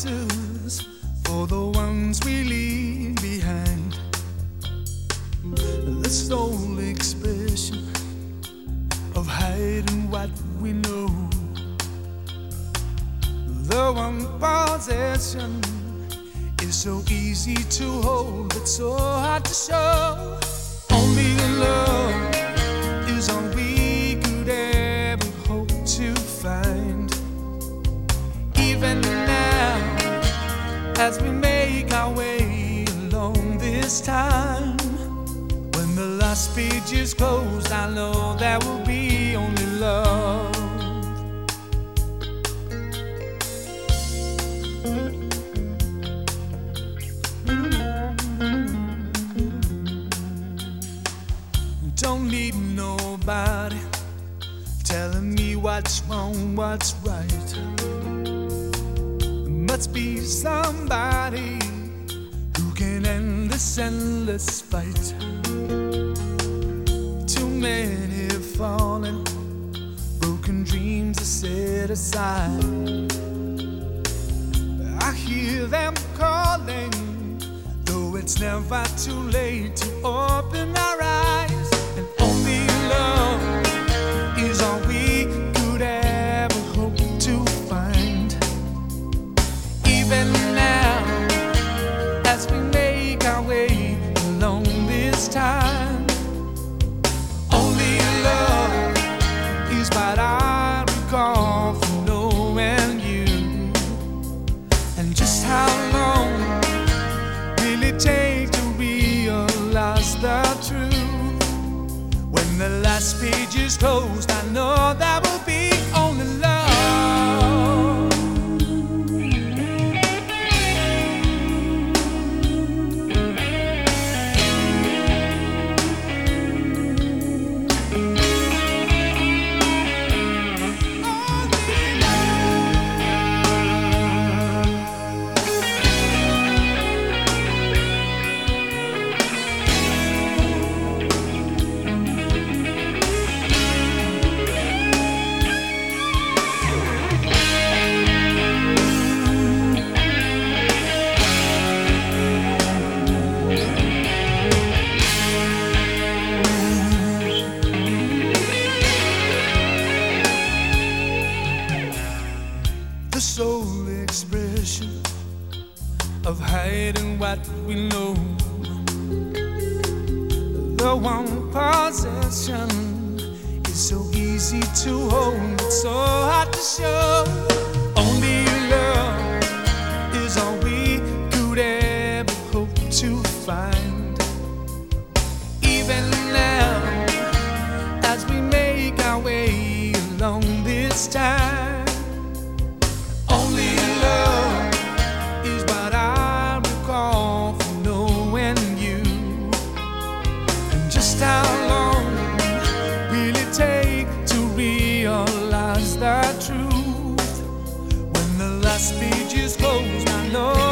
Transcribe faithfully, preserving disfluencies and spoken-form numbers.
answers for the ones we leave behind. The sole expression of hiding what we know. The one possession is so easy to hold, but so hard to show. Only love is all we could ever hope to find. Even now, as we make our way along this time, when the last page is closed, I know there will be only love. Don't need nobody telling me what's wrong, what's right. Must be somebody who can end this endless fight. Too many falling, broken dreams are set aside. I hear them calling, though it's never too late to open our eyes. And only love is all we could ever hope to find. Even now, as we make our way along this time, only love is what I recall from knowing you. And just how long will it take to realize the truth? When the last page is closed, I know there will be only love. The sole expression of hiding what we know. The one possession is so easy to hold, but so hard to show. Only love is all we could ever hope to find. Even now, as we make our way along this time, only love is what I recall from knowing you. And just how long will it take to realize the truth? When the last page is closed, I know